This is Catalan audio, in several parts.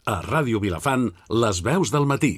A Ràdio Vilafant, les veus del matí.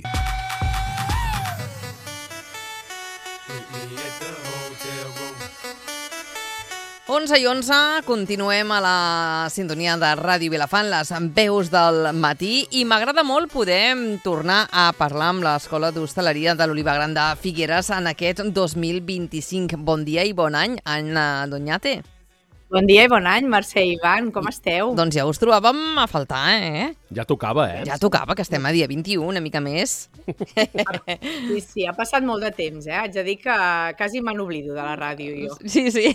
Onze i 11, continuem a la sintonia de Ràdio Vilafant, les veus del matí, i m'agrada molt poder tornar a parlar amb l'Escola d'Hostaleria de l'Oliva Gran de Figueres en aquest 2025. Bon dia i bon any, Anna Doñate. Bon dia i bon any, Mercè i Ivan, com esteu? Doncs ja us trobàvem a faltar, Ja tocava, Ja tocava, que estem a dia 21, una mica més. Sí, ha passat molt de temps, Haig de dir que quasi me n'oblido de la ràdio, jo. Sí.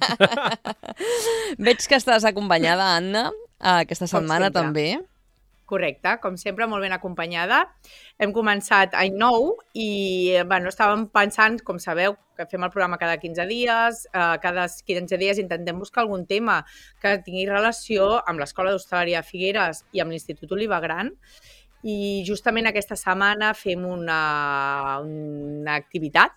Veig que estàs acompanyada, Anna, aquesta setmana també. Correcte, com sempre, molt ben acompanyada. Hem començat any nou i estàvem pensant, com sabeu, que fem el programa cada 15 dies. Cada 15 dies intentem buscar algun tema que tingui relació amb l'Escola d'Hostaleria de Figueres i amb l'Institut Oliva Gran. I justament aquesta setmana fem una activitat,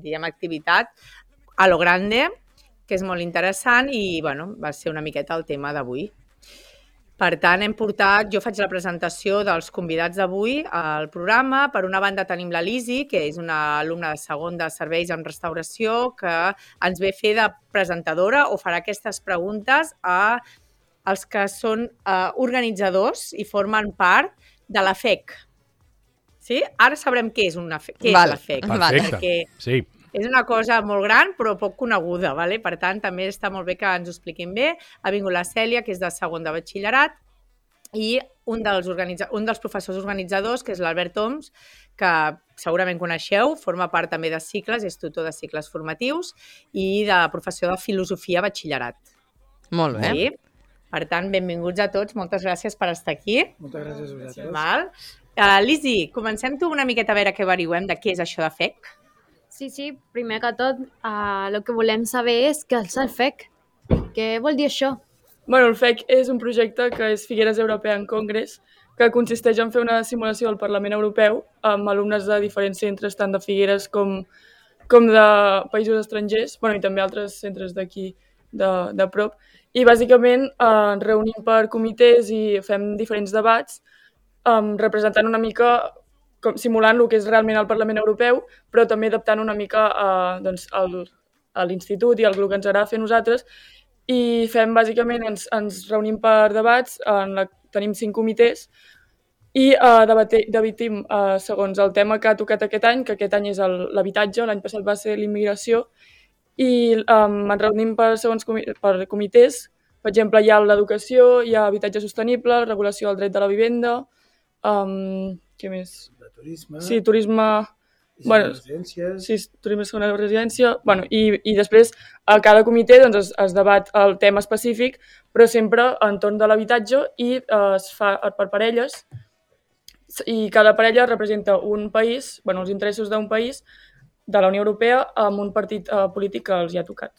a lo grande, que és molt interessant i va ser una miqueta el tema d'avui. Per tant, jo faig la presentació dels convidats d'avui al programa. Per una banda tenim la Lisi, que és una alumna de segon de serveis en restauració, que ens ve a fer de presentadora o farà aquestes preguntes als que són organitzadors i formen part de la FEC. Sí? Ara sabrem què és la FEC. Perfecte, sí. És una cosa molt gran però poc coneguda, ¿vale? Per tant, també està molt bé que ens ho expliquin bé. Ha vingut la Cèlia, que és de segon de batxillerat, i un dels professors organitzadors, que és l'Albert Oms, que segurament coneixeu, forma part també de cicles, és tutor de cicles formatius i de professor de filosofia a batxillerat. Molt bé. Sí? Per tant, benvinguts a tots, moltes gràcies per estar aquí. Moltes gràcies a vosaltres. Lisi, comencem tu una miqueta a veure què averiguem de què és això de FEC. Sí, primer que tot, el que volem saber és què és el FEC. Què vol dir això? El FEC és un projecte que és Figueres European Congress, que consisteix en fer una simulació del Parlament Europeu amb alumnes de diferents centres, tant de Figueres com de països estrangers, i també altres centres d'aquí de prop. I bàsicament ens reunim per comitès i fem diferents debats, representant una mica simulant el que és realment el Parlament Europeu, però també adaptant una mica a l'institut i al grup que ens agrada fer nosaltres. I fem, bàsicament, ens reunim per debats, tenim 5 comitès, i debatim segons el tema que ha tocat aquest any, que aquest any és l'habitatge, l'any passat va ser l'immigració, i ens reunim per comitès. Per exemple, hi ha l'educació, hi ha habitatge sostenible, regulació del dret de la vivenda, què més? Turisme. Sí, turisme. Residències. Sí, turisme segona residència. I després a cada comitè es debat el tema específic, però sempre entorn de l'habitatge i es fa per parelles. I cada parella representa un país, els interessos d'un país de la Unió Europea amb un partit polític que els hi ha tocat.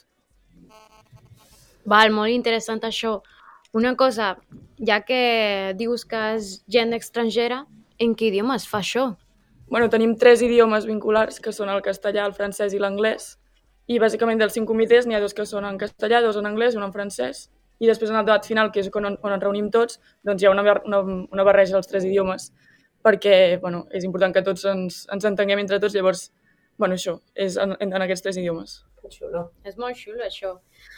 Molt interessant això. Una cosa, ja que dius que és gent estrangera, en què idioma es fa això? Tenim 3 idiomes vinculars, que són el castellà, el francès i l'anglès. I bàsicament dels 5 comitès n'hi ha 2 que són en castellà, 2 en anglès i 1 en francès. I després en el debat final, que és on ens reunim tots, hi ha una barreja dels 3 idiomes, perquè és important que tots ens entenguem entre tots, llavors, això, és en aquests 3 idiomes. Que xulo. És molt xulo, això.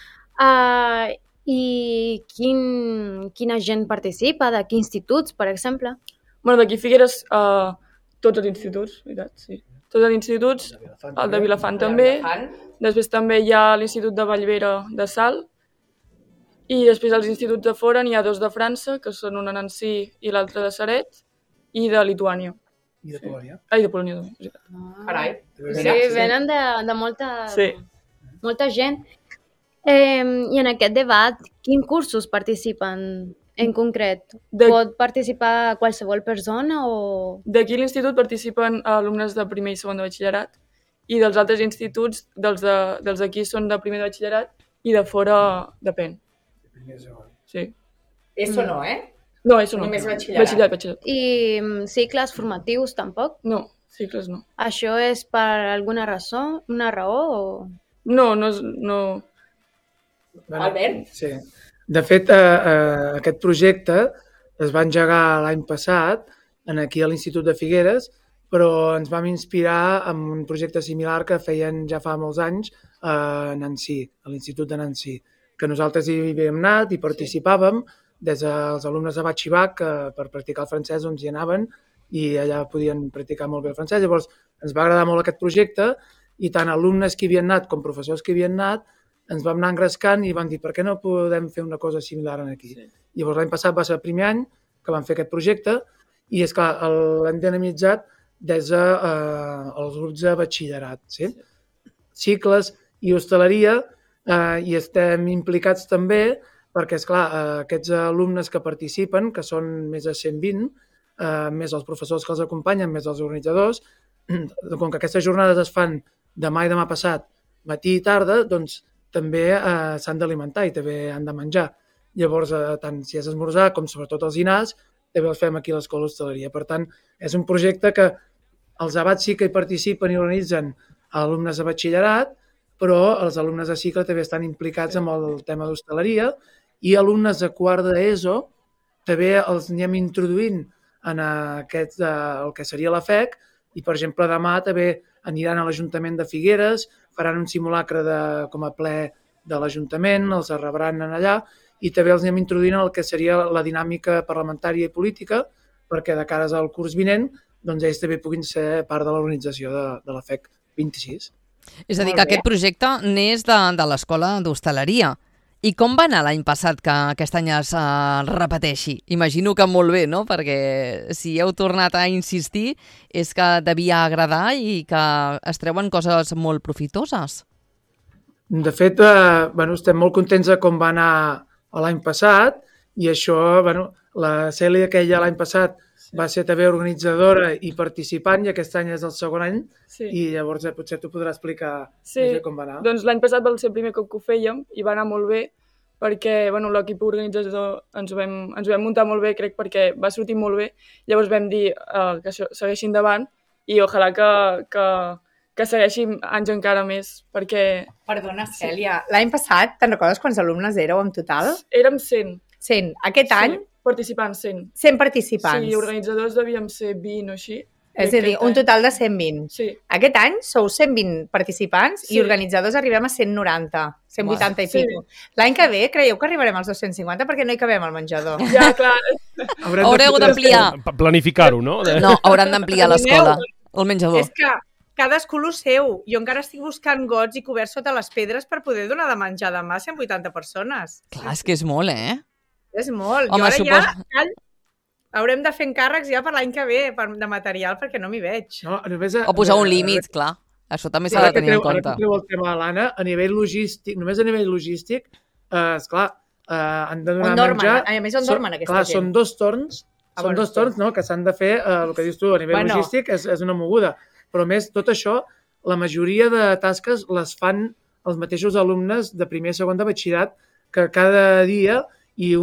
I quina gent participa? De quins instituts, per exemple? D'aquí Figueres, tots els instituts, veritat, sí. Tots els instituts, el de Vilafant també. Després també hi ha l'Institut de Vallvera de Salt. I després els instituts de fora n'hi ha 2 de França, que són un a Nancy i l'altre de Ceret, i de Lituània. I de Polònia. I de Polònia també. Carai. Sí, venen de molta gent. I en aquest debat, quins cursos participen en concret? Pot participar qualsevol persona o...? D'aquí a l'institut participen alumnes de primer i segon de batxillerat i dels altres instituts, dels d'aquí són de primer de batxillerat i de fora depèn. De primer i segon. Sí. Eso no, No, eso no. Només batxillerat. I cicles formatius tampoc? No, cicles no. Això és per alguna raó o...? No. Albert? Sí. De fet, aquest projecte es va engegar l'any passat aquí a l'Institut de Figueres, però ens vam inspirar en un projecte similar que feien ja fa molts anys a Nancy, a l'Institut de Nancy, que nosaltres hi havíem anat i participàvem des dels alumnes de Batx i Bac, que per practicar el francès hi anaven i allà podien practicar molt bé el francès. Llavors ens va agradar molt aquest projecte i tant alumnes que hi havien anat com professors que hi havien anat ens vam anar engrescant i vam dir per què no podem fer una cosa similar aquí. Sí. Llavors l'any passat va ser el primer any que vam fer aquest projecte i és clar, l'hem dinamitzat des dels grups de batxillerat, sí? Cicles i hostaleria i estem implicats també perquè, esclar, aquests alumnes que participen, que són més de 120, més els professors que els acompanyen, més els organitzadors, com que aquestes jornades es fan demà i demà passat, matí i tarda, doncs també s'han d'alimentar i també han de menjar. Llavors, tant si és esmorzar com sobretot els dinars, també els fem aquí a l'Escola d'Hostaleria. Per tant, és un projecte que els abats sí que hi participen i organitzen alumnes de batxillerat, però els alumnes de cicle també estan implicats amb el tema d'hostaleria i alumnes de quart d'ESO també els anem introduint en el que seria la FEC i, per exemple, demà també aniran a l'Ajuntament de Figueres, faran un simulacre com a ple de l'Ajuntament, els rebran allà i també els anem introduint el que seria la dinàmica parlamentària i política perquè de cares al curs vinent doncs ells també puguin ser part de l'organització de la FEC 26. És a dir, que aquest projecte n'és de l'Escola d'Hostaleria. I com va anar l'any passat que aquest any es repeteixi? Imagino que molt bé, no? Perquè si heu tornat a insistir és que devia agradar i que es treuen coses molt profitoses. De fet, estem molt contents de com va anar l'any passat i això, la Cèlia aquella l'any passat va ser també organitzadora i participant i aquest any és el segon any i llavors potser tu podràs explicar com va anar. Doncs l'any passat va ser el primer cop que ho fèiem i va anar molt bé perquè l'equip organitzador ens ho vam muntar molt bé, crec, perquè va sortir molt bé. Llavors vam dir que això segueixi endavant i ojalà que segueixi anys encara més perquè... Perdona, Cèlia, l'any passat te'n recordes quants alumnes éreu en total? Érem 100. 100. Aquest any? Participants, 100. 100 participants. Sí, organitzadors devíem ser 20 o així. És a dir, un total de 120. Sí. Aquest any sou 120 participants i organitzadors arribem a 190, 180 i pico. L'any que ve creieu que arribarem als 250 perquè no hi cabem al menjador. Ja, clar. Haureu d'ampliar. Planificar-ho, no? No, hauran d'ampliar l'escola, el menjador. És que cadascú el seu. Jo encara estic buscant gots i coberts sota les pedres per poder donar de menjar demà a 180 persones. Clar, és que és molt, És molt. Home, jo ara ja haurem de fer encàrrecs ja per l'any que ve de material perquè no m'hi veig. No, o posar un límit, clar. Això també s'ha de tenir en compte. Ara que treu el tema, l'Anna, a nivell logístic, només a nivell logístic, esclar, han de donar menjar... A més, on dormen aquesta gent? Són dos torns, no?, que s'han de fer, el que dius tu, a nivell logístic és una moguda. Però a més, tot això, la majoria de tasques les fan els mateixos alumnes de primer i segon de batxillerat que cada dia i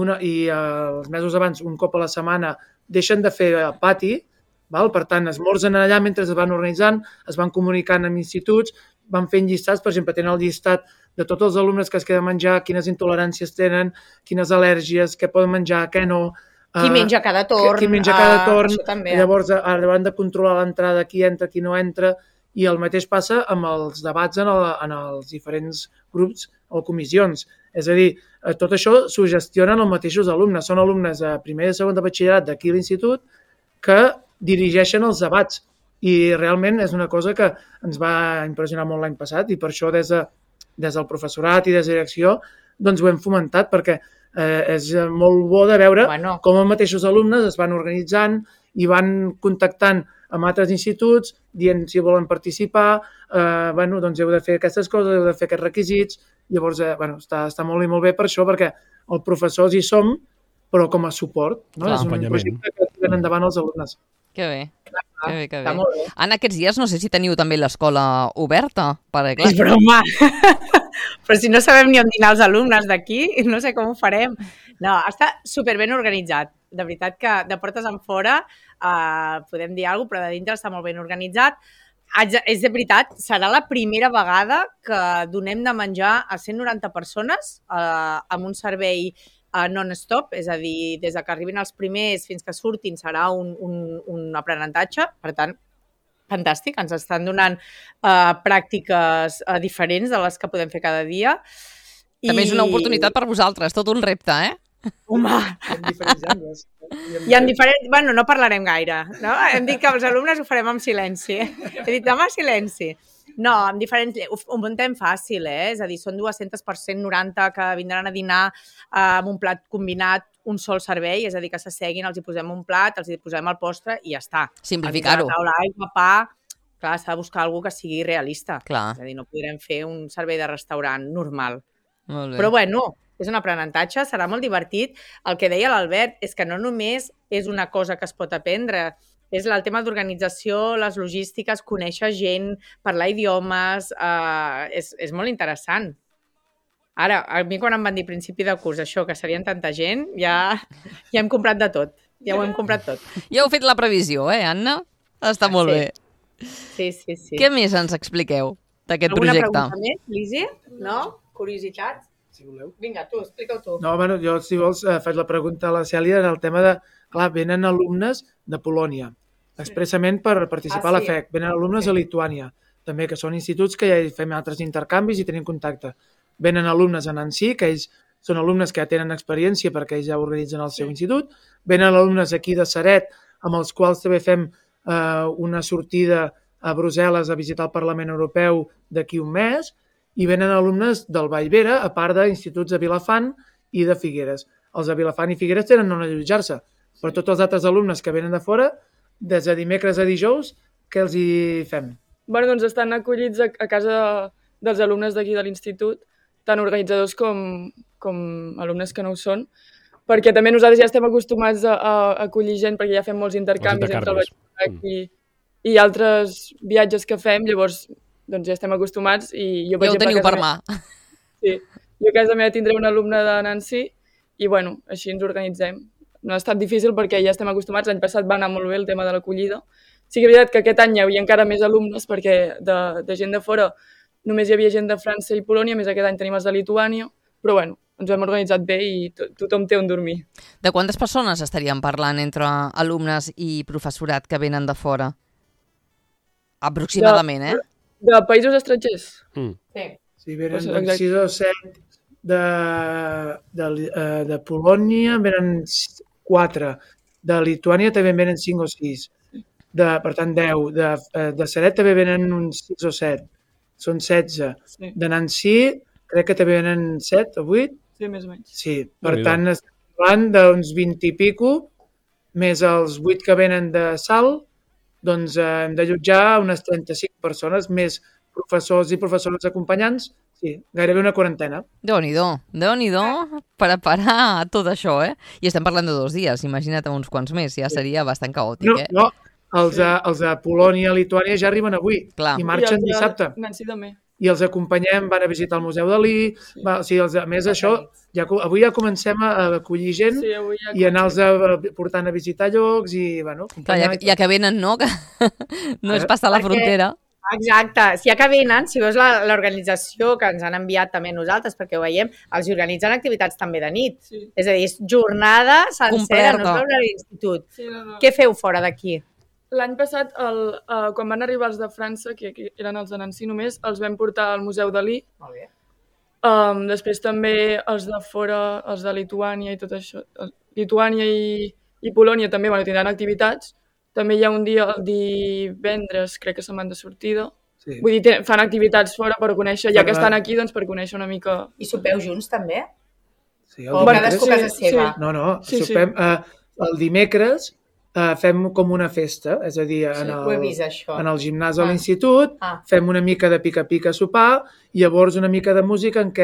els mesos abans, un cop a la setmana, deixen de fer pati, per tant, esmorzen allà mentre es van organitzant, es van comunicant amb instituts, van fent llistats, per exemple, tenen el llistat de tots els alumnes que es queden a menjar, quines intoleràncies tenen, quines al·lèrgies, què poden menjar, què no... Qui menja cada torn. Qui menja cada torn. Llavors, hauran de controlar l'entrada, qui entra, qui no entra, i el mateix passa amb els debats en els diferents grups o comissions. És a dir, tot això s'ho gestionen els mateixos alumnes. Són alumnes de primer i segon de batxillerat d'aquí a l'institut que dirigeixen els debats. I realment és una cosa que ens va impressionar molt l'any passat i per això des del professorat i des de direcció doncs ho hem fomentat perquè és molt bo de veure com els mateixos alumnes es van organitzant i van contactant amb altres instituts dient si volen participar, doncs heu de fer aquestes coses, heu de fer aquests requisits. Llavors, està molt i molt bé per això, perquè els professors hi som, però com a suport. No? És un projecte que tiren endavant els alumnes. Que bé. Que bé. En aquests dies no sé si teniu també l'escola oberta. És broma! Però si no sabem ni on dinar els alumnes d'aquí, no sé com ho farem. No, està superben organitzat. De veritat que de portes en fora podem dir alguna cosa, però de dintre està molt ben organitzat. És de veritat, serà la primera vegada que donem de menjar a 190 persones amb un servei non-stop, és a dir, des que arribin els primers fins que surtin serà un aprenentatge, per tant, fantàstic, ens estan donant pràctiques diferents de les que podem fer cada dia. També és una oportunitat per vosaltres, tot un repte, Home! En diferents angles. I en diferents... Bueno, no parlarem gaire, no? Hem dit que els alumnes ho farem amb silenci. He dit, demà silenci. No, amb diferents... Ho muntem fàcil, És a dir, són 200 per 190 que vindran a dinar amb un plat combinat, un sol servei, és a dir, que s'asseguin, els hi posem un plat, els hi posem el postre i ja està. Simplificar-ho. Taula, aigua, pa... Clar, s'ha de buscar algú que sigui realista. Clar. És a dir, no podrem fer un servei de restaurant normal. Molt bé. Però bueno, és un aprenentatge, serà molt divertit. El que deia l'Albert és que no només és una cosa que es pot aprendre, és el tema d'organització, les logístiques, conèixer gent, parlar idiomes, és molt interessant. Ara, a mi quan em van dir principi de curs això, que serien tanta gent, ja hem comprat de tot. Ja ho hem comprat tot. Ja heu fet la previsió, Anna? Està molt bé. Sí. Què més ens expliqueu d'aquest projecte? Alguna pregunta més, Lisi? No? Curiositats? Si voleu. Vinga, tu, explica-ho tu. No, bueno, jo, si vols, faig la pregunta a la Cèlia en el tema de... Clar, venen alumnes de Polònia, expressament per participar a la FEC. Venen alumnes de Lituània, també, que són instituts que ja fem altres intercanvis i tenim contacte. Venen alumnes a Nancy, que ells són alumnes que ja tenen experiència perquè ells ja organitzen el seu institut. Venen alumnes aquí de Ceret, amb els quals també fem una sortida a Brussel·les a visitar el Parlament Europeu d'aquí un mes, i venen alumnes del Vallvera, a part d'instituts de Vilafant i de Figueres. Els de Vilafant i Figueres tenen on allotjar-se, però tots els altres alumnes que venen de fora, des de dimecres a dijous, què els hi fem? Bueno, doncs estan acollits a casa dels alumnes d'aquí de l'institut, tant organitzadors com alumnes que no ho són, perquè també nosaltres ja estem acostumats a acollir gent, perquè ja fem molts intercanvis entre el Vallvera i altres viatges que fem, llavors doncs ja estem acostumats i jo, ja ho teniu per mà. Sí, jo a casa meva tindré un alumne de Nancy i bueno, així ens organitzem. No ha estat difícil perquè ja estem acostumats, l'any passat va anar molt bé el tema de l'acollida. Sí que és veritat que aquest any hi havia encara més alumnes perquè de gent de fora només hi havia gent de França i Polònia, més aquest any tenim els de Lituània, però bueno, ens hem organitzat bé i tothom té on dormir. De quantes persones estaríem parlant entre alumnes i professorat que venen de fora? Aproximadament, De països estrangers? Sí, venen 6 o 7 de Polònia, venen 4. De Lituània també venen 5 o 6. Per tant, 10. De Ceret també venen uns 6 o 7. Són 16. Sí. De Nancy crec que també venen 7 o 8. Sí, més o menys. Sí, per tant, estem parlant d'uns 20 i pico, més els 8 que venen de Salt, doncs hem d'allotjar unes 35 persones, més professors i professores acompanyants, sí, gairebé una quarantena. Déu-n'hi-do, preparar tot això, I estem parlant de 2 dies, imagina't uns quants més, ja seria bastant caòtic, No, els de Polònia i Lituània ja arriben avui. Clar. I marxen dissabte. Nancy també. I els acompanyem, van a visitar el Museu Dalí, o sigui, a més això, avui ja comencem a acollir gent i anar-los portant a visitar llocs i, bueno... Clar, ja que venen, no? Que no és passar la frontera. Exacte, si ja que venen, si veus l'organització que ens han enviat també nosaltres, perquè ho veiem, els organitzen activitats també de nit. Sí. És a dir, és jornada sencera, no es veu a l'institut. Sí, no. Què feu fora d'aquí? L'any passat, quan van arribar els de França, que eren els de Nancy només, els vam portar al Museu Dalí. Molt bé. Després també els de fora, els de Lituània i tot això. Lituània i Polònia també tindran activitats. També hi ha un dia, el divendres, crec que se'n van de sortida. Sí. Vull dir, fan activitats fora per conèixer, ja que estan aquí, doncs per conèixer una mica... I sopeu junts també? Sí, o cadascú a casa seva? Sí. No, sopem el dimecres... fem com una festa, és a dir, en el gimnàs de l'institut, fem una mica de pica-pica a sopar i llavors una mica de música en què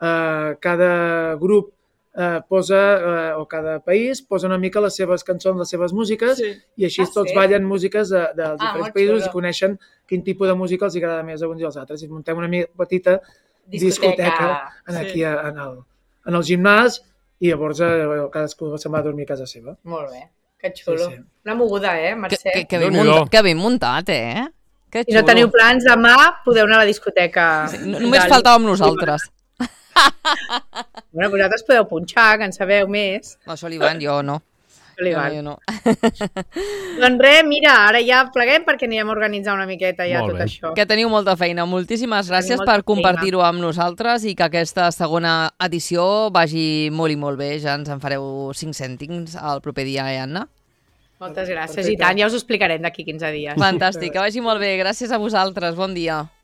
cada grup posa, o cada país posa una mica les seves cançons, les seves músiques, i així tots ballen músiques dels diferents països i coneixen quin tipus de música els agrada més a uns i als altres. I muntem una petita discoteca aquí en el gimnàs i llavors cadascú se'n va a dormir a casa seva. Molt bé. Que xulo. Sí. Una moguda, Mercè? Que ben muntat, Que xulo. I no teniu plans demà, podeu anar a la discoteca. Sí, només faltàvem nosaltres. Bueno, vosaltres podeu punxar, que en sabeu més. No, això l'Ivan, jo no. Jo no. Doncs res, mira, ara ja pleguem perquè anirem a organitzar una miqueta ja tot això. Que teniu molta feina. Moltíssimes gràcies per compartir-ho amb nosaltres i que aquesta segona edició vagi molt i molt bé. Ja ens en fareu 5 cèntims el proper dia, Anna? Moltes gràcies. I tant, ja us ho explicarem d'aquí 15 dies. Fantàstic, que vagi molt bé. Gràcies a vosaltres. Bon dia.